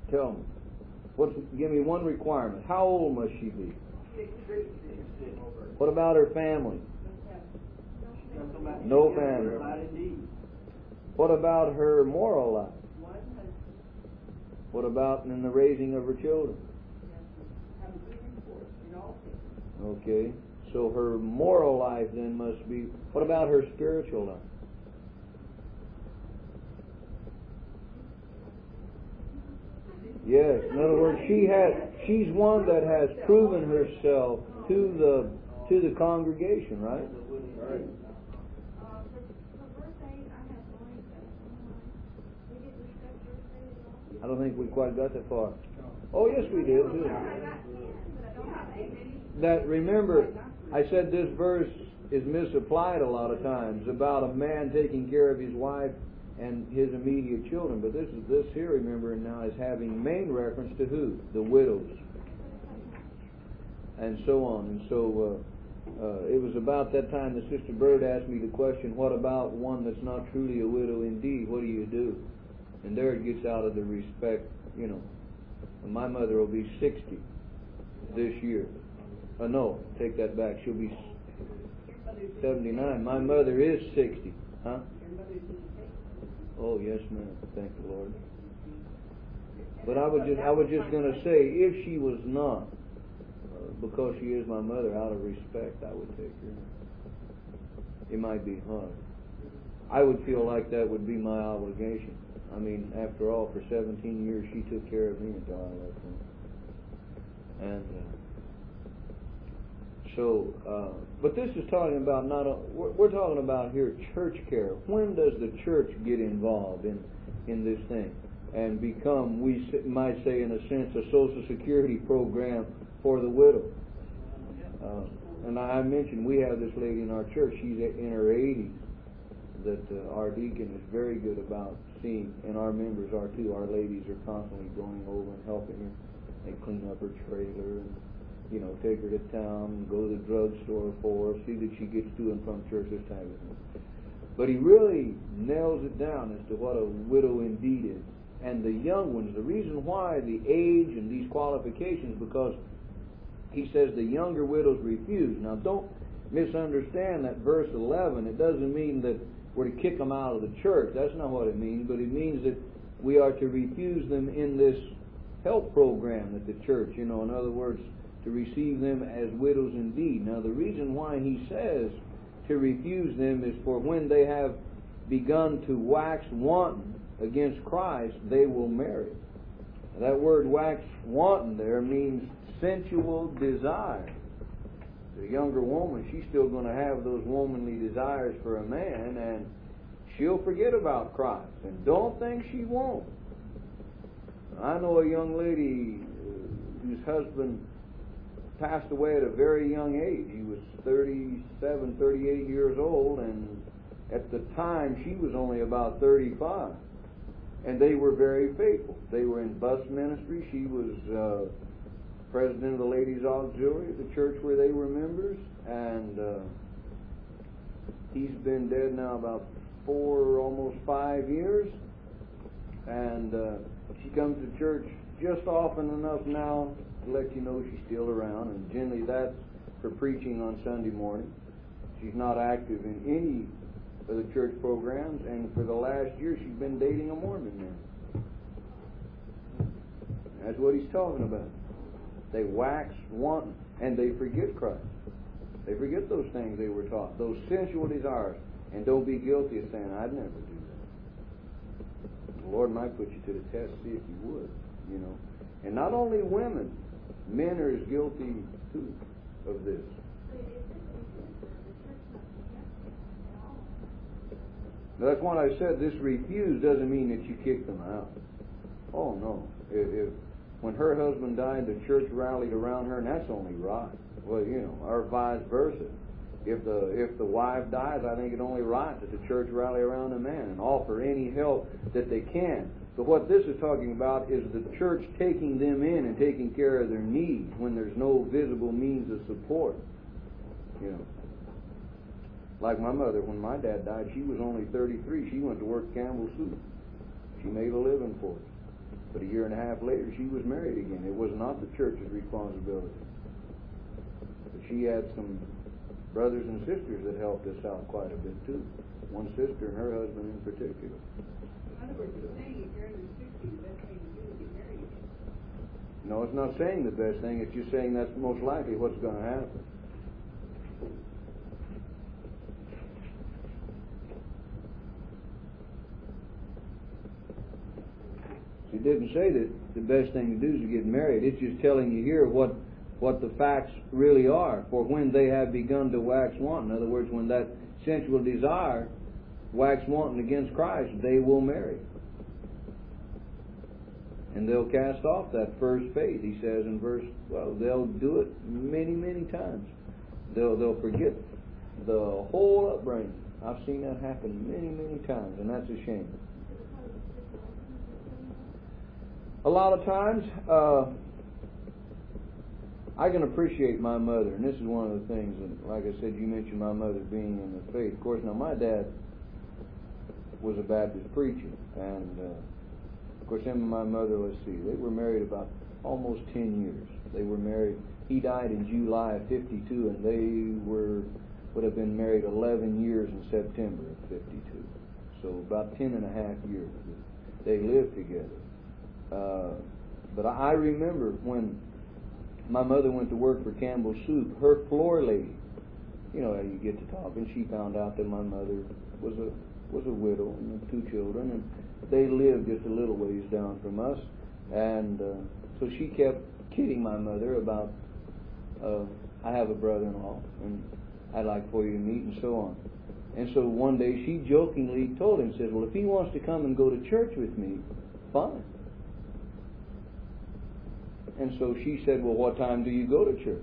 Tell me. Give me one requirement. How old must she be? What about her family? No family. What about her moral life? What about in the raising of her children? Okay. So her moral life then must be. What about her spiritual life? Yes. In other words, she's one that has proven herself to the congregation, right? Right. I don't think we quite got that far. Oh, yes, we did. That, remember, I said this verse is misapplied a lot of times about a man taking care of his wife and his immediate children. But this here, remember, now is having main reference to who? The widows. And so on. And so it was about that time that Sister Bird asked me the question, what about one that's not truly a widow indeed? What do you do? And there it gets out of the respect, you know. My mother will be 60 this year. No, take that back. She'll be 79. My mother is 60. Huh? Oh, yes, ma'am. Thank the Lord. But I was just going to say, if she was not, because she is my mother, out of respect, I would take her. It might be hard. I would feel like that would be my obligation. I mean, after all, for 17 years, she took care of me until I left her. And but this is talking about we're talking about here church care. When does the church get involved in this thing and become, we might say in a sense, a Social Security program for the widow? And I mentioned we have this lady in our church. She's in her 80s. That our deacon is very good about seeing, and our members are too. Our ladies are constantly going over and helping her. They clean up her trailer and, you know, take her to town and go to the drugstore for her, see that she gets to and from church, this type of thing. But he really nails it down as to what a widow indeed is. And the young ones, the reason why the age and these qualifications, because he says the younger widows refuse. Now don't misunderstand that verse 11. It doesn't mean that we're to kick them out of the church. That's not what it means. But it means that we are to refuse them in this help program at the church. You know, in other words, to receive them as widows indeed. Now, the reason why he says to refuse them is for when they have begun to wax wanton against Christ, they will marry. Now, that word wax wanton there means sensual desire. The younger woman, she's still going to have those womanly desires for a man, and she'll forget about Christ. And don't think she won't. I know a young lady whose husband passed away at a very young age. He was 37, 38 years old, and at the time she was only about 35. And they were very faithful. They were in bus ministry. She was president of the Ladies Auxiliary at the church where they were members, and he's been dead now about 4, almost 5 years, and she comes to church just often enough now to let you know she's still around, and generally that's for preaching on Sunday morning. She's not active in any of the church programs, and for the last year she's been dating a Mormon man. That's what he's talking about. They wax wanton, and they forget Christ. They forget those things they were taught, those sensual desires, and don't be guilty of saying, I'd never do that. The Lord might put you to the test, see if you would, you know. And not only women, men are as guilty too of this. Now, that's what I said. This refuse doesn't mean that you kick them out. Oh no. When her husband died, the church rallied around her, and that's only right. Well, you know, or vice versa. If the wife dies, I think it's only right that the church rally around the man and offer any help that they can. But what this is talking about is the church taking them in and taking care of their needs when there's no visible means of support. You know, like my mother, when my dad died, she was only 33. She went to work Campbell Soup. She made a living for it. But a year and a half later, she was married again. It was not the church's responsibility. But she had some brothers and sisters that helped us out quite a bit too. One sister and her husband in particular. In other words, it's saying if you're under 60, the best thing to do is get married again. No, it's not saying the best thing. It's just saying that's most likely what's going to happen. It didn't say that the best thing to do is to get married. It's just telling you here what the facts really are. For when they have begun to wax wanton, in other words, when that sensual desire wax wanton against Christ, they will marry. And they'll cast off that first faith, he says in verse 12. They'll do it many, many times. They'll forget the whole upbringing. I've seen that happen many, many times, and that's a shame. A lot of times, I can appreciate my mother, and this is one of the things, and like I said, you mentioned my mother being in the faith. Of course, now my dad was a Baptist preacher, and of course him and my mother, let's see, they were married about almost 10 years. They were married, he died in July of 52, and they would have been married 11 years in September of 52. So about 10 and a half years they lived together. But I remember when my mother went to work for Campbell Soup, her floor lady, you know how you get to talk, and she found out that my mother was a widow and 2 children, and they lived just a little ways down from us, and so she kept kidding my mother about, I have a brother-in-law, and I'd like for you to meet, and so on. And so one day she jokingly told him, said, well, if he wants to come and go to church with me, fine. And so she said, well, what time do you go to church?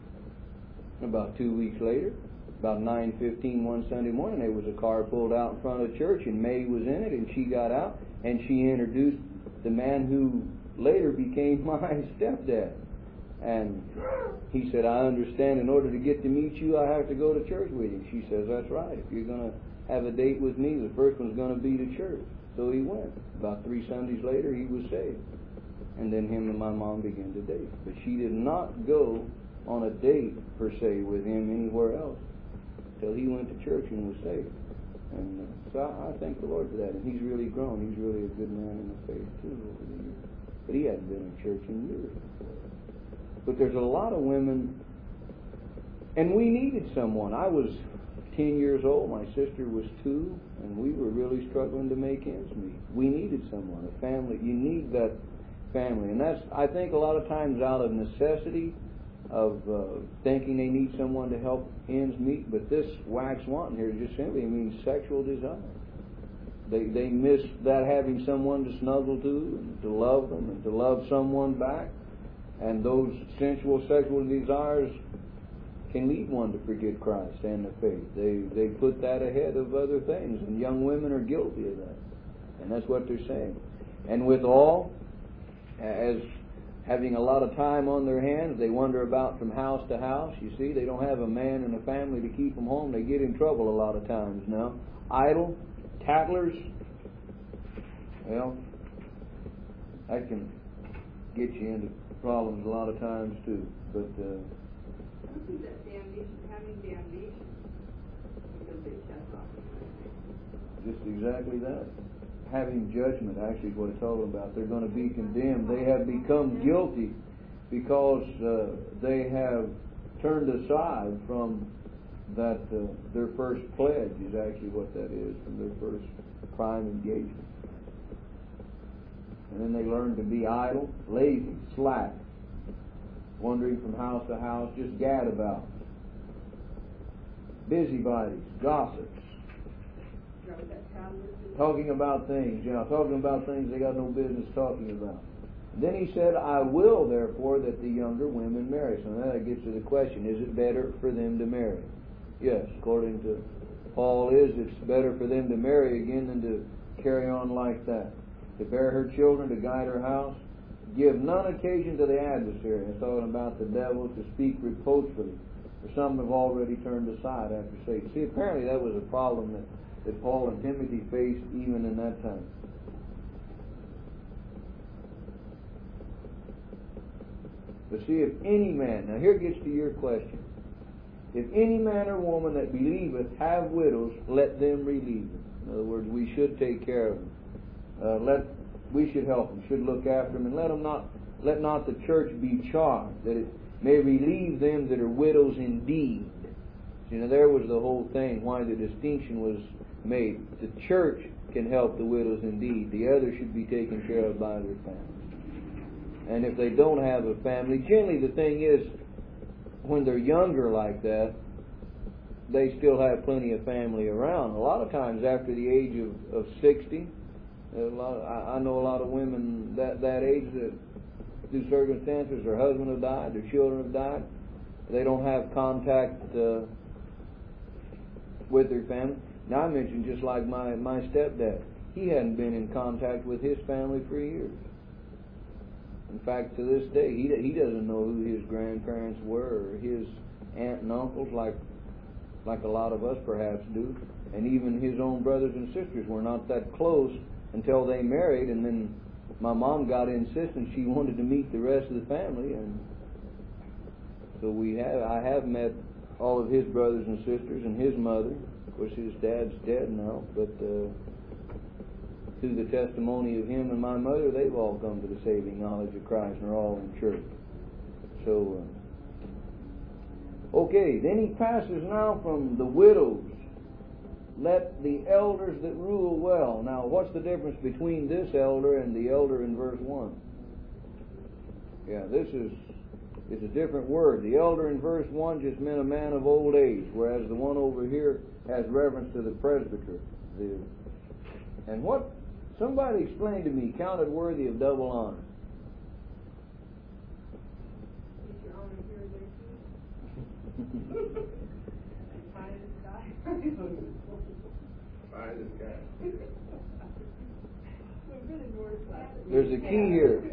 About 2 weeks later, about 9:15 one Sunday morning, there was a car pulled out in front of the church, and May was in it, and she got out, and she introduced the man who later became my stepdad. And he said, I understand in order to get to meet you, I have to go to church with you. She says, that's right. If you're going to have a date with me, the first one's going to be to church. So he went. About 3 Sundays later, he was saved. And then him and my mom began to date. But she did not go on a date, per se, with him anywhere else until he went to church and was saved. And so I thank the Lord for that. And he's really grown. He's really a good man in the faith, too, over the years. But he hadn't been in church in years. But there's a lot of women, and we needed someone. I was 10 years old, my sister was 2, and we were really struggling to make ends meet. We needed someone, a family. You need that family. And that's, I think, a lot of times out of necessity, of thinking they need someone to help ends meet. But this wax wanton here just simply means sexual desire. They miss that having someone to snuggle to and to love them and to love someone back. And those sensual sexual desires can lead one to forget Christ and the faith. They put that ahead of other things, and young women are guilty of that. And that's what they're saying. And with all, as having a lot of time on their hands, they wander about from house to house. You see, they don't have a man and a family to keep them home. They get in trouble a lot of times now. Idle, tattlers, well, that can get you into problems a lot of times too. But I don't think that having damnation because they shut off. Just exactly that. Having judgment, actually, is what it's talking about. They're going to be condemned. They have become guilty because they have turned aside from that. Their first pledge is actually what that is, from their first prime engagement. And then they learn to be idle, lazy, slack, wandering from house to house, just gad-about, busybodies, gossips, talking about things, talking about things they got no business talking about. Then he said, I will, therefore, that the younger women marry. So now that gets to the question, is it better for them to marry? Yes, according to Paul, it's better for them to marry again than to carry on like that. To bear her children, to guide her house, give none occasion to the adversary. It's talking about the devil, to speak reproachfully. For some have already turned aside after Satan. See, apparently that was a problem that Paul and Timothy faced even in that time. But see, if any man, now here gets to your question. If any man or woman that believeth have widows, let them relieve them. In other words, we should take care of them. We should help them, should look after them, and let not the church be charged, that it may relieve them that are widows indeed. You know, there was the whole thing, why the distinction was made. The church can help the widows indeed. The others should be taken care of by their families. And if they don't have a family, generally the thing is, when they're younger like that, they still have plenty of family around. A lot of times after the age of 60, I know a lot of women that age that through circumstances, their husband have died, their children have died, they don't have contact with their family. Now I mentioned just like my stepdad, he hadn't been in contact with his family for years. In fact, to this day, he doesn't know who his grandparents were, or his aunt and uncles, like a lot of us perhaps do. And even his own brothers and sisters were not that close until they married, and then my mom got insistent she wanted to meet the rest of the family, and so I have met all of his brothers and sisters and his mother. Of course, his dad's dead now, but through the testimony of him and my mother, they've all come to the saving knowledge of Christ and are all in church. So, okay, then he passes now from the widows. Let the elders that rule well. Now, what's the difference between this elder and the elder in verse 1? Yeah, it's a different word. The elder in verse 1 just meant a man of old age, whereas the one over here has reference to the presbyter. And what somebody explained to me, counted worthy of double honor. Is your honor here there too? Pie in the sky. Pie in the sky. We're really more excited. There's a key here.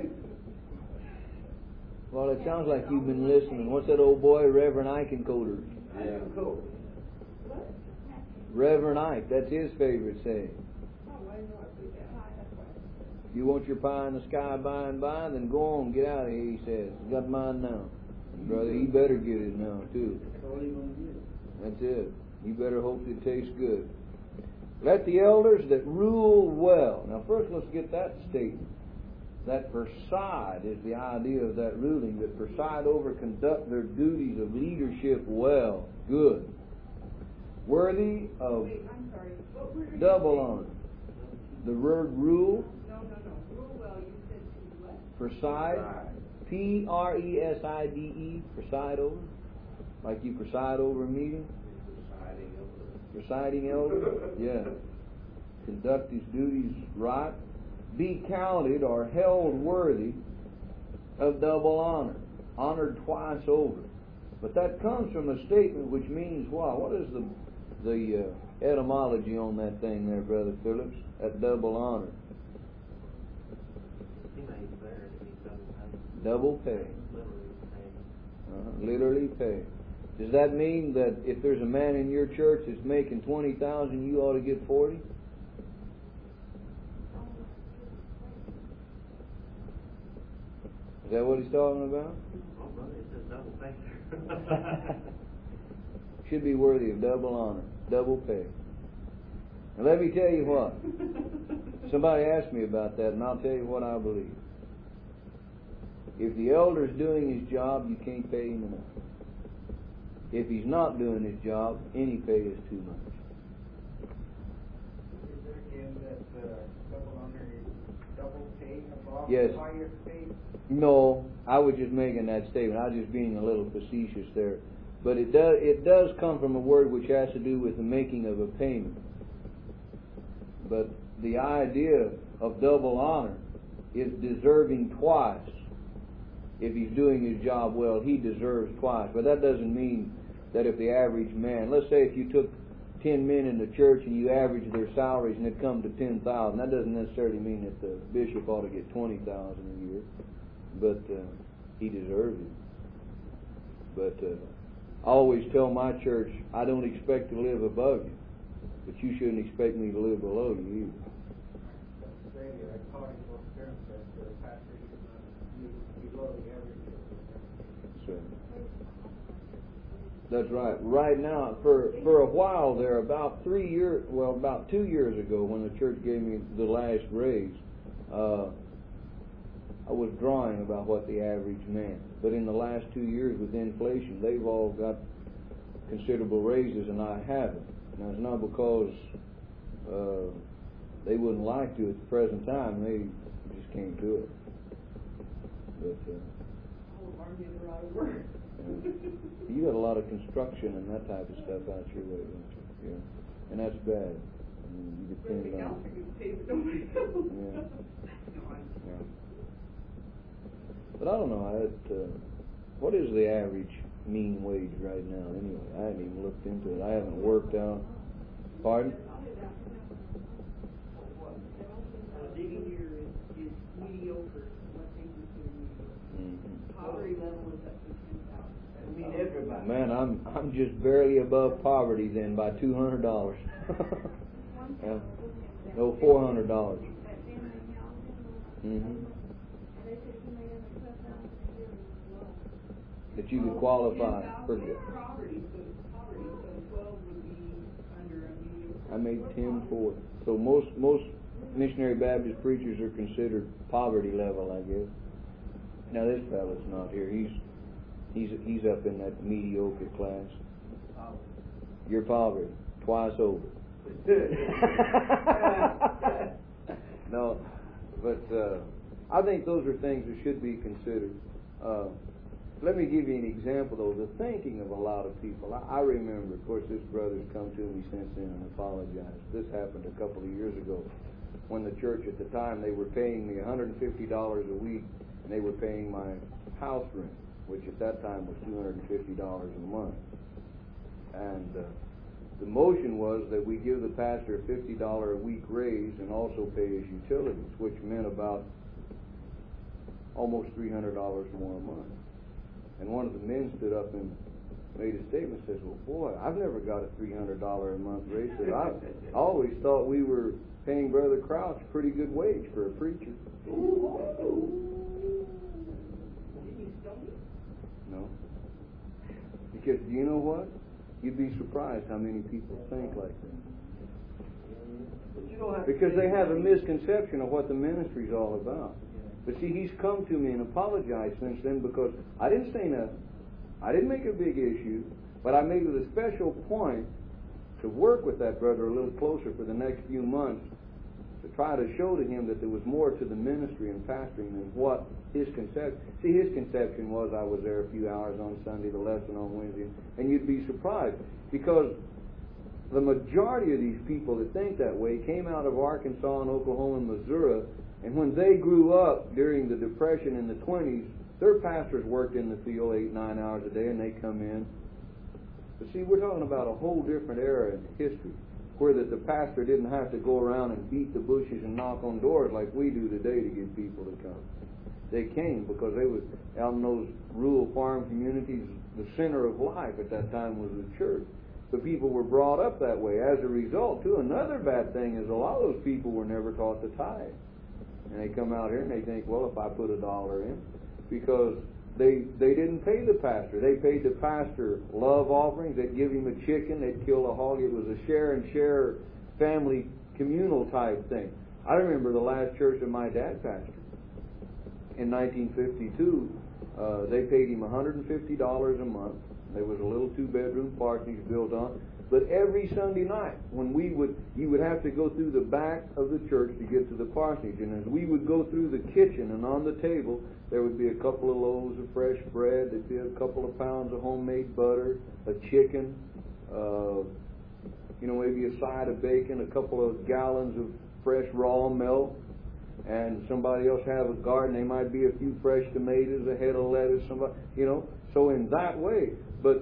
Well, it sounds like you've been listening. What's that old boy, Reverend Eichencoder? Yeah. Cool. What? Reverend Ike, that's his favorite saying. Oh, I know I put that high, that's why. If you want your pie in the sky by and by, then go on, get out of here, he says. You got mine now. Brother, you better get it now, too. That's it. You better hope it tastes good. Let the elders that rule well. Now first let's get that statement. That preside is the idea of that ruling, that preside over, conduct their duties of leadership well, good. Worthy of Wait, I'm sorry. What word are you double saying? honor. The word rule, No. Rule well, you said to what? preside, P-R-E-S-I-D-E, preside over. Like you preside over a meeting. Presiding elder, yeah. Conduct his duties right. Be counted or held worthy of double honor. Honored twice over. But that comes from a statement which means what? What is the etymology on that thing there, Brother Phillips? That double honor. Double pay. Literally pay. Does that mean that if there's a man in your church that's making $20,000, you ought to get 40? Is that what he's talking about? Oh, brother, it says double pay. Should be worthy of double honor, double pay. And let me tell you what. Somebody asked me about that, and I'll tell you what I believe. If the elder's doing his job, you can't pay him enough. If he's not doing his job, any pay is too much. Is there again that double honor is double pay above Yes. higher pay? No, I was just making that statement. I was just being a little facetious there. But it does come from a word which has to do with the making of a payment. But the idea of double honor is deserving twice. If he's doing his job well, he deserves twice. But that doesn't mean that if the average man, let's say if you took 10 men in the church and you averaged their salaries and it come to 10,000, that doesn't necessarily mean that the bishop ought to get 20,000 a year. But he deserves it. But I always tell my church, I don't expect to live above you, but you shouldn't expect me to live below you either. Australia, I taught in North Carolina that the pastor should not live below the average of the That's right. Right now, for a while there, about 2 years ago, when the church gave me the last raise, I was drawing about what the average meant. But in the last 2 years with inflation, they've all got considerable raises and I haven't. Now it's not because they wouldn't like to at the present time, they just can't do it. But All of our men are out of work. you got a lot of construction and that type of stuff out your way, don't you? Yeah. And that's bad. I mean, you depend Everything else on I can pay, but nobody else. Yeah. No, I'm Yeah. But I don't know. What is the average mean wage right now? Anyway, I haven't even looked into it. I haven't worked out. Pardon? A digging here is mediocre, what they consider mediocre. Poverty level is up to 10,000. I mean, everybody. Man, I'm just barely above poverty then by $200. Yeah. No, $400. Mm-hmm. That you could qualify for. Poverty, so 12 would be under a mediocre. I made 10.4. So most missionary Baptist preachers are considered poverty level, I guess. Now this fellow's not here. He's up in that mediocre class. You're poverty twice over. No, but I think those are things that should be considered. Let me give you an example, though. The thinking of a lot of people. I remember, of course, this brother's come to me since then and apologized. This happened a couple of years ago when the church at the time, they were paying me $150 a week, and they were paying my house rent, which at that time was $250 a month. And the motion was that we give the pastor a $50 a week raise and also pay his utilities, which meant about almost $300 more a month. And one of the men stood up and made a statement, says, well, boy, I've never got a $300 a month raise. Said, I always thought we were paying Brother Crouch a pretty good wage for a preacher. No. Because you know what? You'd be surprised how many people think like that. Because they have a misconception of what the ministry's all about. But see, he's come to me and apologized since then because I didn't say nothing. I didn't make a big issue, but I made it a special point to work with that brother a little closer for the next few months to try to show to him that there was more to the ministry and pastoring than what his conception. See, his conception was I was there a few hours on Sunday, the lesson on Wednesday, and you'd be surprised because the majority of these people that think that way came out of Arkansas and Oklahoma and Missouri. And when they grew up during the Depression in the 20s, their pastors worked in the field 8-9 hours a day, and they come in. But see, we're talking about a whole different era in history, where the pastor didn't have to go around and beat the bushes and knock on doors like we do today to get people to come. They came because they was out in those rural farm communities. The center of life at that time was the church. The people were brought up that way. As a result, too, another bad thing is a lot of those people were never taught to tithe. And they come out here and they think, well, if I put $1 in, because they didn't pay the pastor. They paid the pastor love offerings. They'd give him a chicken. They'd kill a hog. It was a share and share family communal type thing. I remember the last church that my dad pastored. In 1952, they paid him $150 a month. There was a little 2-bedroom parsonage built on. But every Sunday night, when you would have to go through the back of the church to get to the parsonage. And as we would go through the kitchen and on the table, there would be a couple of loaves of fresh bread. There'd be a couple of pounds of homemade butter, a chicken, maybe a side of bacon, a couple of gallons of fresh raw milk. And somebody else have a garden. There might be a few fresh tomatoes, a head of lettuce, So in that way, but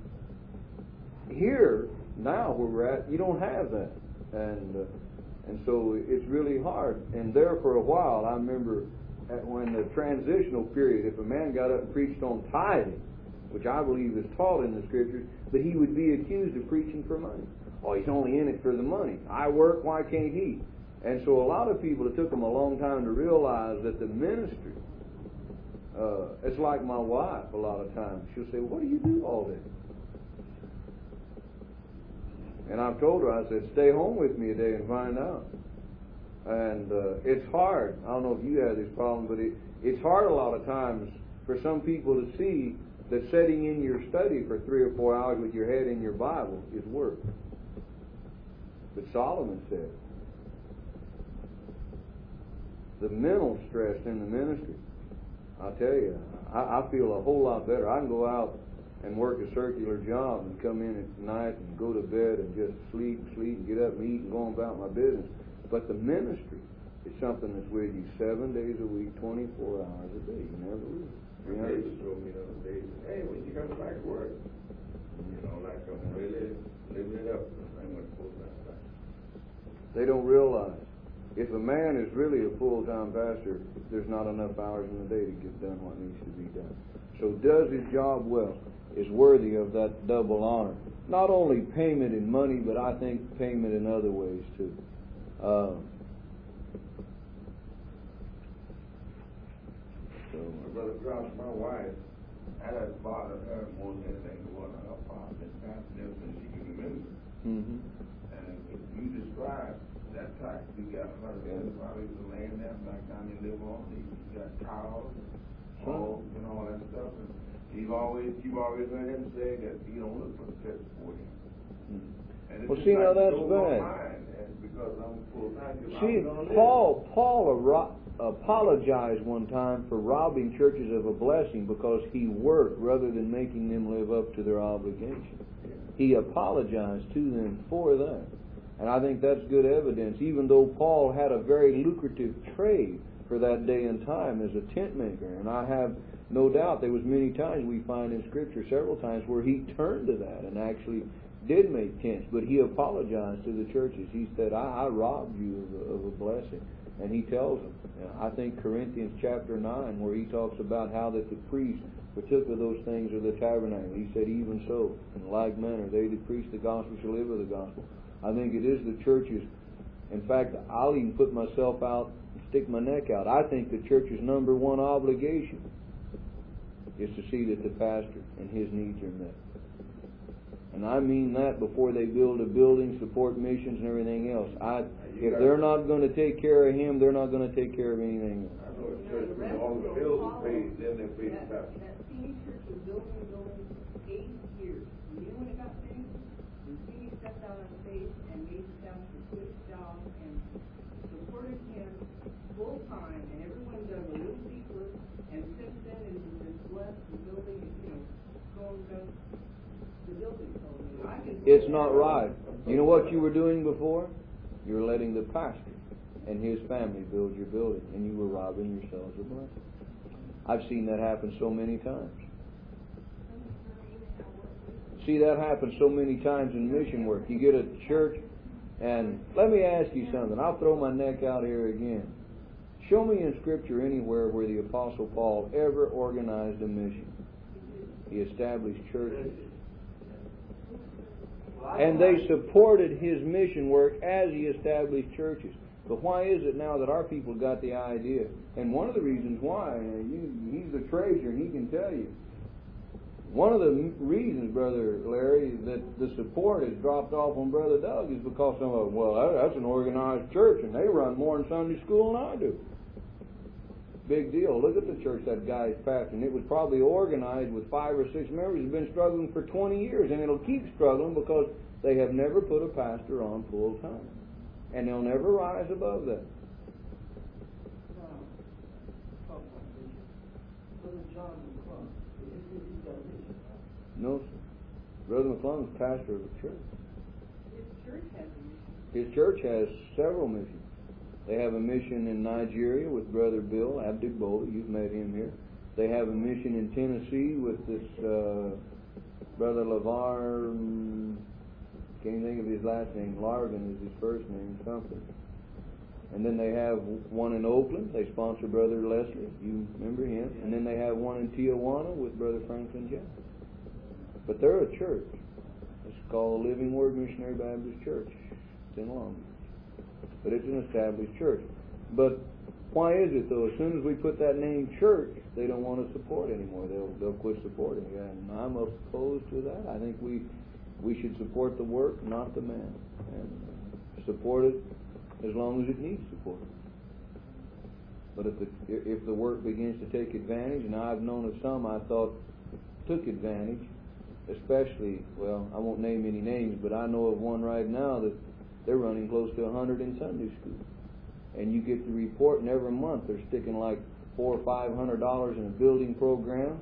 here, now where we're at, you don't have that. And so it's really hard. And there for a while, I remember when the transitional period, if a man got up and preached on tithing, which I believe is taught in the Scriptures, that he would be accused of preaching for money. Oh, he's only in it for the money. I work, why can't he? And so a lot of people, it took them a long time to realize that the ministry, it's like my wife a lot of times. She'll say, what do you do all day? And I've told her, I said, stay home with me a day and find out. And it's hard. I don't know if you have this problem, but it's hard a lot of times for some people to see that sitting in your study for 3 or 4 hours with your head in your Bible is work. But Solomon said, the mental stress in the ministry, I'll tell you, I feel a whole lot better. I can go out and work a circular job and come in at night and go to bed and just sleep and get up and eat and go on about my business. But the ministry is something that's with you 7 days a week, 24 hours a day. You never lose. My neighbors told me the other day, hey, when you come back to work, you know, like I'm really living it up. I went full-time back. They don't realize if a man is really a full-time pastor, there's not enough hours in the day to get done what needs to be done. So does his job well, is worthy of that double honor. Not only payment in money, but I think payment in other ways too. Brother Cross, my wife, I had bothered her more than anything going on her father and passing ever since she can remember. Mm-hmm. And if you describe that type, you got 175 acres of land there back down in Livermore. You got cows, hogs, and all that stuff. And you've always heard him say that you don't look for the church for him. Mm-hmm. And it's Well, just see, like now that's it goes bad. on mine, and because I'm full time. See, Paul apologized one time for robbing churches of a blessing because he worked rather than making them live up to their obligation. He apologized to them for that. And I think that's good evidence, even though Paul had a very lucrative trade for that day and time as a tent maker. And I have no doubt there was many times we find in Scripture, several times, where he turned to that and actually did make tents. But he apologized to the churches. He said, I robbed you of a blessing. And he tells them, I think Corinthians chapter 9, where he talks about how that the priests partook of those things of the tabernacle. He said, even so, in like manner, they that preach the gospel shall live of the gospel. I think it is the churches. In fact, I'll even put myself out and stick my neck out. I think the church's number one obligation is to see that the pastor and his needs are met. And I mean that before they build a building, support missions and everything else. If they're not going to take care of him, they're not going to take care of anything else. I know a church when all the bills are paid, then they pay the pastor. That senior church was building 8 years. You know when it got finished? The senior stepped out on stage and made the pastor quit his job and supported him full time, and everyone dug a little deeper, and since then it has been blessed, the building is, going down the building. It's not right. You know what you were doing before? You were letting the pastor and his family build your building, and you were robbing yourselves of blessing. I've seen that happen so many times. See, that happens so many times in mission work. You get a church, and let me ask you something. I'll throw my neck out here again. Show me in Scripture anywhere where the Apostle Paul ever organized a mission. He established churches. And they supported his mission work as he established churches. But why is it now that our people got the idea? And one of the reasons why, he's the treasurer and he can tell you. One of the reasons, Brother Larry, that the support has dropped off on Brother Doug is because some of them, well, that's an organized church and they run more in Sunday school than I do. Big deal. Look at the church that guy's pastoring. It was probably organized with 5 or 6 members. It's been struggling for 20 years, and it'll keep struggling because they have never put a pastor on full time. And they'll never rise above that. No, sir. Brother McClung is pastor of the church. His church has several missions. They have a mission in Nigeria with Brother Bill Abdigbola. You've met him here. They have a mission in Tennessee with this Brother LeVar. Can't even think of his last name. Larvin is his first name, something. And then they have one in Oakland. They sponsor Brother Leslie. You remember him. And then they have one in Tijuana with Brother Franklin Jones. But they're a church. It's called the Living Word Missionary Baptist Church. It's in Long Beach. But it's an established church. But why is it though? As soon as we put that name church, they don't want to support anymore. They'll quit supporting it. And I'm opposed to that. I think we should support the work, not the man, and support it as long as it needs support. But if the work begins to take advantage, and I've known of some I thought took advantage, especially, well, I won't name any names, but I know of one right now that they're running close to 100 in Sunday school. And you get the report, and every month they're sticking like $400 or $500 in a building program,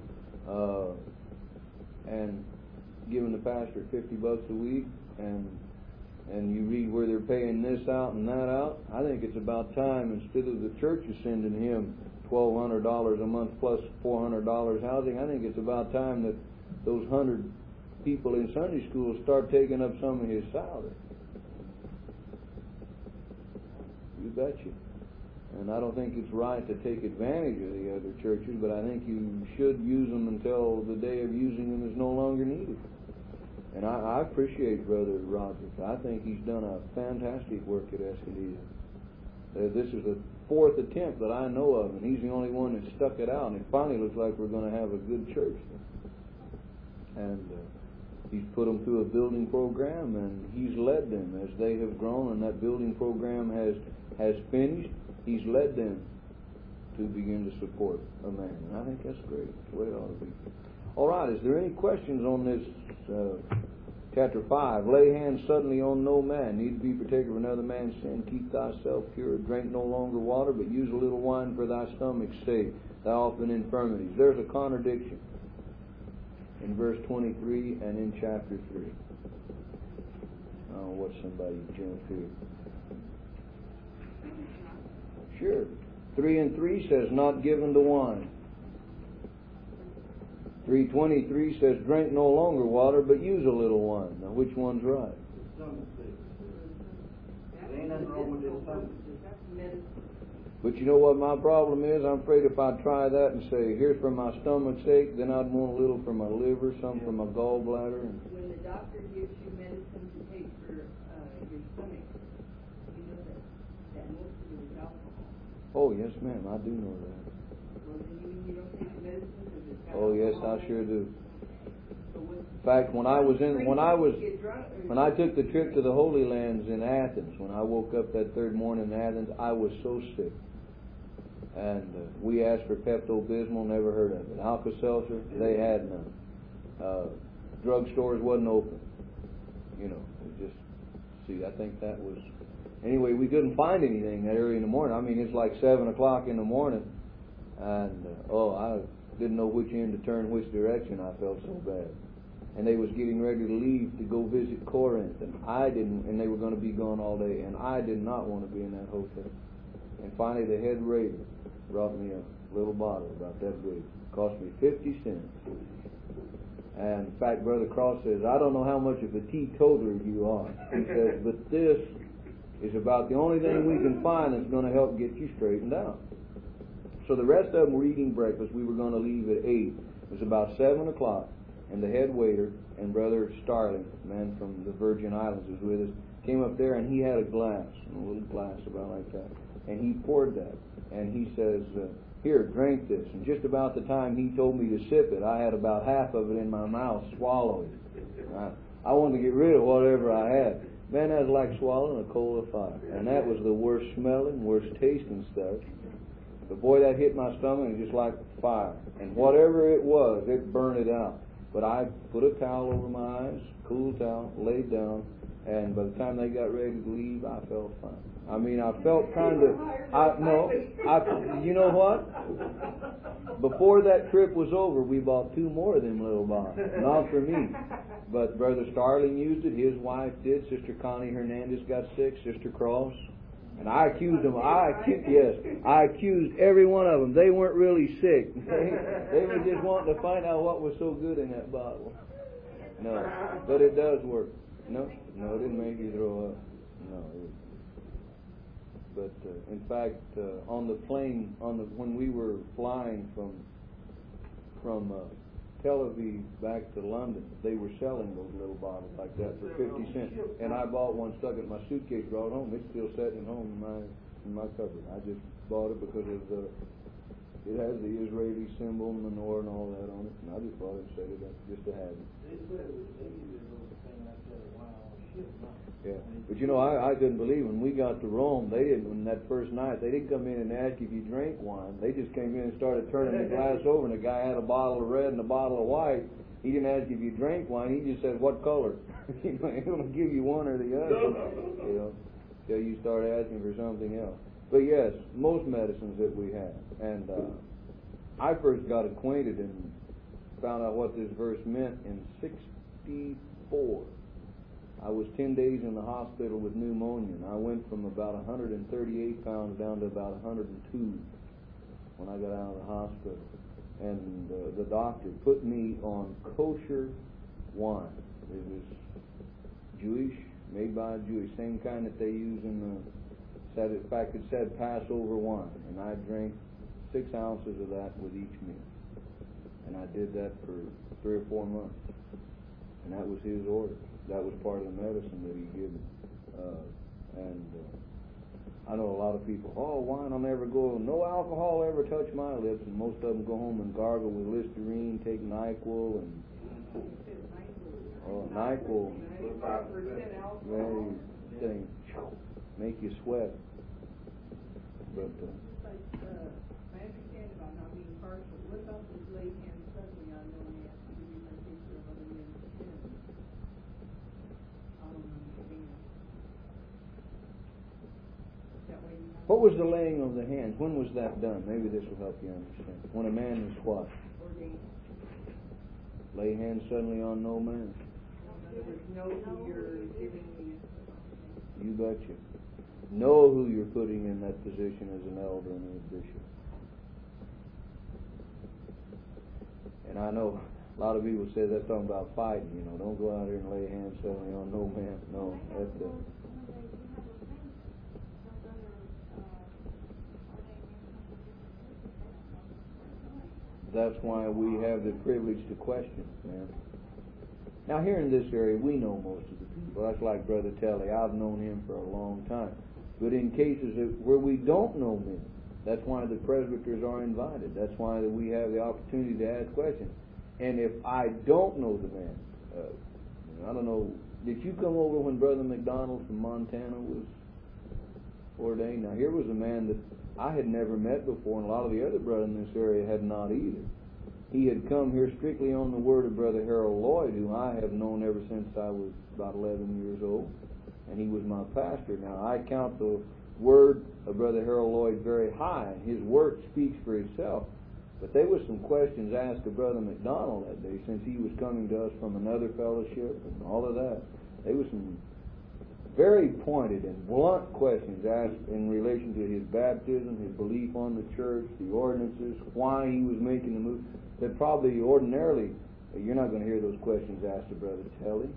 and giving the pastor $50 a week, and you read where they're paying this out and that out. I think it's about time, instead of the church is sending him $1,200 a month plus $400 housing, I think it's about time that those 100 people in Sunday school start taking up some of his salary. You betcha. And I don't think it's right to take advantage of the other churches, but I think you should use them until the day of using them is no longer needed. And I appreciate Brother Roderick. I think he's done a fantastic work at Escondido. This is the 4th attempt that I know of, and he's the only one that stuck it out, and it finally looks like we're going to have a good church. And he's put them through a building program, and he's led them as they have grown, and that building program has finished. He's led them to begin to support a man. And I think that's great. That's the way it ought to be. All right, is there any questions on this chapter 5? Lay hands suddenly on no man. Need to be partaker of another man's sin. Keep thyself pure. Drink no longer water, but use a little wine for thy stomach's sake. Thy often infirmities. There's a contradiction in verse 23 and in chapter 3. I'll watch somebody jump here. Sure. 3 and 3 says, not given to wine. 3:23 says, drink no longer water, but use a little wine. Now, which one's right? But you know what my problem is? I'm afraid if I try that and say, here's for my stomach's sake, then I'd want a little for my liver, some for my gallbladder. When the doctor gives you medicine to take for your stomach, you know that most of it is alcohol. Oh, yes, ma'am, I do know that. Well, then you mean you don't take medicine because it's got Oh, yes, alcohol I sure in it? do. So In fact, when I took the trip to the Holy Lands in Athens, when I woke up that third morning in Athens, I was so sick. And we asked for Pepto-Bismol, never heard of it. Alka-Seltzer, they had none. Drugstores wasn't open. You know, I think that was... Anyway, we couldn't find anything that early in the morning. I mean, it's like 7 o'clock in the morning. And, I didn't know which end to turn, which direction. I felt so bad. And they was getting ready to leave to go visit Corinth, and I didn't, and they were going to be gone all day, and I did not want to be in that hotel. And finally, the head waiter brought me a little bottle about that big. It cost me 50 cents. And in fact, Brother Cross says, I don't know how much of a teetotaler you are. He says, but this is about the only thing we can find that's going to help get you straightened out. So the rest of them were eating breakfast. We were going to leave at 8. It was about 7 o'clock, and the head waiter and Brother Starling, a man from the Virgin Islands, was with us, came up there, and he had a glass, a little glass about like that, and he poured that, and he says, here, drink this. And just about the time he told me to sip it, I had about half of it in my mouth, swallowed it. I wanted to get rid of whatever I had. Man, that was like swallowing a coal of fire. And that was the worst smelling, worst tasting stuff. But boy, that hit my stomach just like fire. And whatever it was, it burned it out. But I put a towel over my eyes, cool towel, laid down, and by the time they got ready to leave, I felt fine. I mean, I felt kind of, you know what? Before that trip was over, we bought 2 more of them little bottles. Not for me. But Brother Starling used it, his wife did, Sister Connie Hernandez got sick, Sister Cross. And I accused them, I accused every one of them. They weren't really sick. They were just wanting to find out what was so good in that bottle. No, but it does work. No, it didn't make you throw up. No. But in fact, on the plane, when we were flying from Tel Aviv back to London, they were selling those little bottles like that for 50 cents. And I bought one, stuck it in my suitcase, brought it home. It's still sitting at home in my cupboard. I just bought it because of it has the Israeli symbol, menorah, and all that on it. And I just bought it and set it up just to have it. They said they needed a little thing like Yeah, but you know, I couldn't believe when we got to Rome, they didn't, when that first night, they didn't come in and ask if you drank wine. They just came in and started turning the glass over, and the guy had a bottle of red and a bottle of white. He didn't ask if you drank wine, he just said, what color? He ain't going to give you one or the other, you know, till you start asking for something else. But yes, most medicines that we have. And I first got acquainted and found out what this verse meant in 1964. I was 10 days in the hospital with pneumonia, and I went from about 138 pounds down to about 102 when I got out of the hospital. And the doctor put me on kosher wine. It was Jewish, made by a Jewish, same kind that they use in the, in fact it said Passover wine, and I drank 6 ounces of that with each meal. And I did that for 3 or 4 months. And that was his order. That was part of the medicine that he gave me. I know a lot of people, oh, wine will never go, no alcohol ever touch my lips, and most of them go home and gargle with Listerine, take NyQuil, and NyQuil, thing, make you sweat. But I understand about not being partial. What about this lay hands suddenly on no man to give you my picture of other men's sins? That way you have what was the laying of the hands? When was that done? Maybe this will help you understand. When a man is what? ordained. Lay hands suddenly on no man. In other words, know who you're giving the You betcha. Know who you're putting in that position as an elder and a bishop. And I know a lot of people say that's talking about fighting, you know, don't go out here and lay hands suddenly on no man. No, that's that's why we have the privilege to question, man. Now here in this area, we know most of the people. That's like Brother Telly. I've known him for a long time. But in cases where we don't know men, that's why the presbyters are invited. That's why we have the opportunity to ask questions. And if I don't know the man, I don't know, did you come over when Brother McDonald from Montana was ordained? Now here was a man that I had never met before, and a lot of the other brothers in this area had not either. He had come here strictly on the word of Brother Harold Lloyd, who I have known ever since I was about 11 years old, and he was my pastor. Now, I count the word of Brother Harold Lloyd very high. His work speaks for itself. But there was some questions asked of Brother McDonald that day, since he was coming to us from another fellowship and all of that. There was some very pointed and blunt questions asked in relation to his baptism, his belief on the church, the ordinances, why he was making the move. That probably ordinarily, you're not going to hear those questions asked of Brother Telly.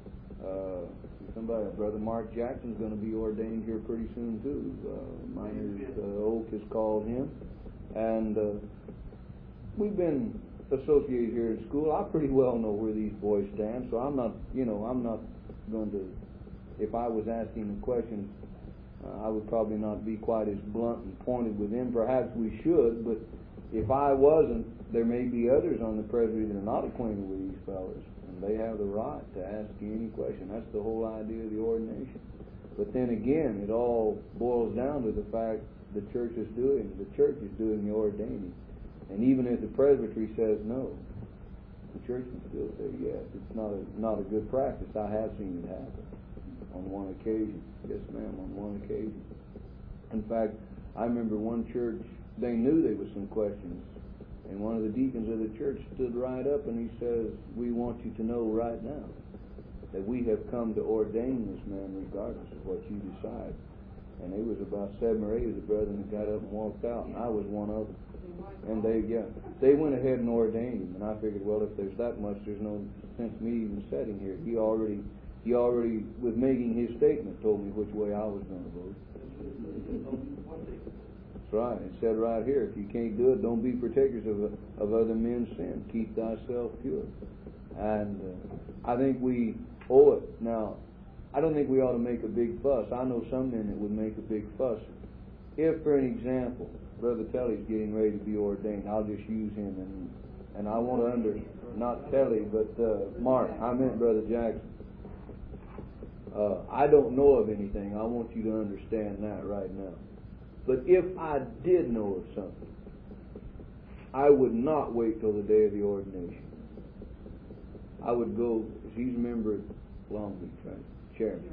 Brother Mark Jackson's going to be ordained here pretty soon too. Miners Oak has called him. And we've been associated here at school. I pretty well know where these boys stand, so I'm not going to, if I was asking the questions, I would probably not be quite as blunt and pointed with them. Perhaps we should, but if I wasn't, there may be others on the presbytery that are not acquainted with these fellows, and they have the right to ask you any question. That's the whole idea of the ordination. But then again, it all boils down to the fact the church is doing the ordaining. And even if the presbytery says no, the church can still say yes. It's not a good practice. I have seen it happen on one occasion. Yes, ma'am, on one occasion. In fact, I remember one church, they knew there was some questions, and one of the deacons of the church stood right up and he says, we want you to know right now that we have come to ordain this man regardless of what you decide. And it was about 7 or 8 of the brethren that got up and walked out, and I was one of them. And they went ahead and ordained him, and I figured, well, if there's that much, there's no sense me even sitting here. He already, with making his statement, told me which way I was going to vote. That's right. It said right here, if you can't do it, don't be partakers of other men's sin. Keep thyself pure. And I think we owe it. Now, I don't think we ought to make a big fuss. I know some men that would make a big fuss. If, for an example, Brother Telly's getting ready to be ordained, I'll just use him, and I want to not Telly, but Mark. I meant Brother Jackson. I don't know of anything. I want you to understand that right now. But if I did know of something, I would not wait till the day of the ordination. I would go, he's a member of Long Beach, right? Chairman.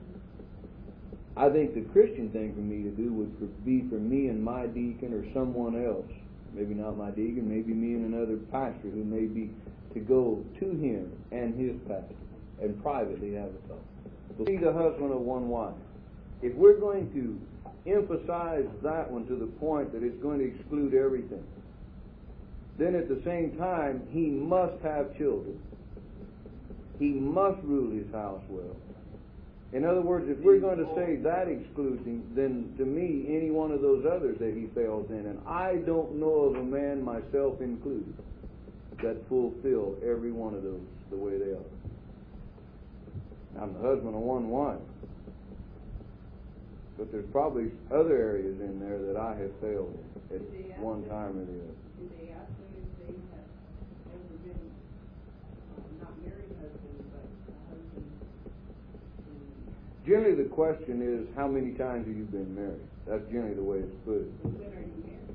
I think the Christian thing for me to do would be for me and my deacon or someone else, maybe not my deacon, maybe me and another pastor who may be, to go to him and his pastor and privately have a talk. Be the husband of one wife. If we're going to emphasize that one to the point that it's going to exclude everything, then at the same time he must have children. He must rule his house well. In other words, if we're going to say that excludes him, then to me, any one of those others that he fails in, and I don't know of a man, myself included, that fulfill every one of those the way they are. I'm the husband of one wife. But there's probably other areas in there that I have failed in at one time or the other. Did they ask them if they have ever been, not married husbands, but husbands? Generally the question is, how many times have you been married? That's generally the way it's put. When are you married?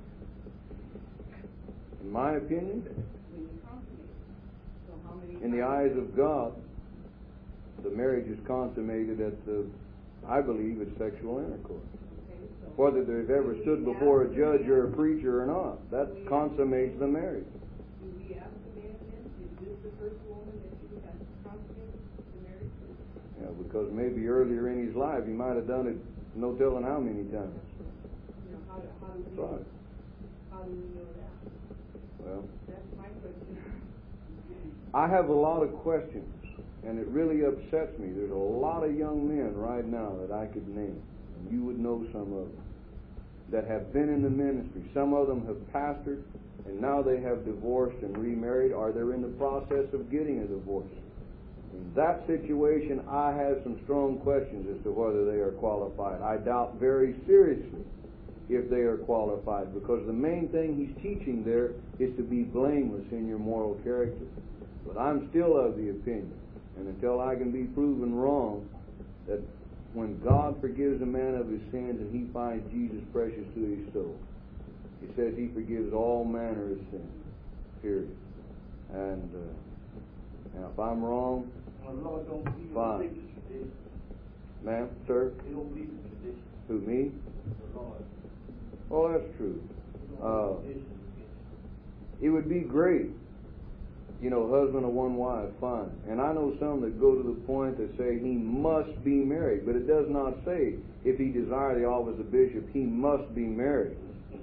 In my opinion, When you consummate. So how many in the eyes of God, the marriage is consummated at the, I believe, it's sexual intercourse. Okay, so Whether they've ever stood before a judge or a preacher or not, that consummates the marriage. do we ask the man then, is this the first woman that you have consummated the marriage with? Yeah, because maybe earlier in his life he might have done it no telling how many times. You know, how do we That's right. how do we know that? Well, That's my question. I have a lot of questions, and it really upsets me. There's a lot of young men right now that I could name, and you would know some of them, that have been in the ministry. Some of them have pastored, and now they have divorced and remarried, or they're in the process of getting a divorce. In that situation, I have some strong questions as to whether they are qualified. I doubt very seriously if they are qualified, because the main thing he's teaching there is to be blameless in your moral character. But I'm still of the opinion, and until I can be proven wrong, that when God forgives a man of his sins and he finds Jesus precious to his soul, he says he forgives all manner of sins, period. And now if I'm wrong, The Lord don't believe in fine. religious tradition. Ma'am, sir, He don't believe in tradition. who, me? The Lord. Oh, that's true. He don't believe in tradition. It would be great, you know, husband of one wife, fine. And I know some that go to the point that say he must be married, but it does not say if he desire the office of bishop, he must be married.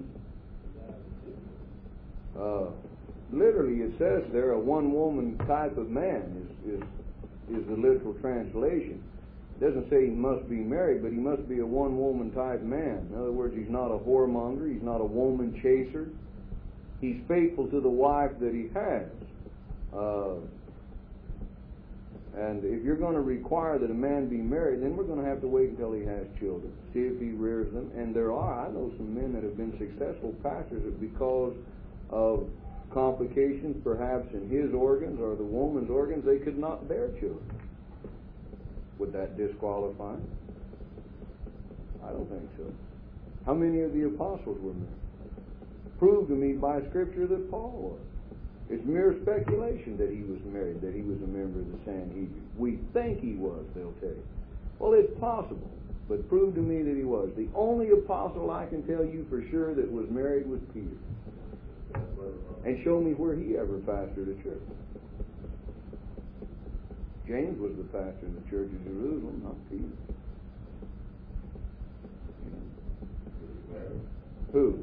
Literally, it says there a one-woman type of man is the literal translation. It doesn't say he must be married, but he must be a one-woman type man. In other words, he's not a whoremonger, he's not a woman chaser. He's faithful to the wife that he has. And if you're going to require that a man be married, then we're going to have to wait until he has children, see if he rears them. And I know some men that have been successful pastors that because of complications perhaps in his organs or the woman's organs, they could not bear children. Would that disqualify him? I don't think so. How many of the apostles were married? Prove to me by Scripture that Paul was. It's mere speculation that he was married, that he was a member of the Sanhedrin. We think he was, they'll tell you. Well, it's possible, but prove to me that he was. The only apostle I can tell you for sure that was married was Peter. And show me where he ever pastored a church. James was the pastor of the church of Jerusalem, not Peter. Who?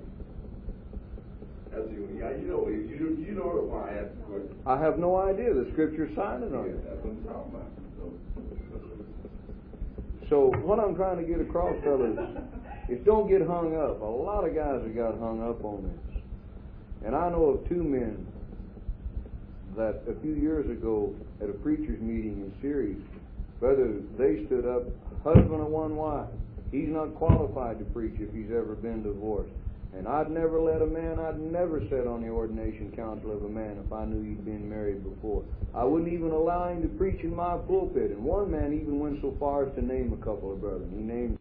You know why I asked the question. I have no idea. The Scripture's silent on it. That's what I'm talking about. So what I'm trying to get across, fellas, is don't get hung up. A lot of guys have got hung up on this. And I know of two men that a few years ago at a preacher's meeting in Ceres, brother, they stood up, husband of one wife. He's not qualified to preach if he's ever been divorced. And I'd never sit on the ordination council of a man if I knew he'd been married before. I wouldn't even allow him to preach in my pulpit. And one man even went so far as to name a couple of brothers. He named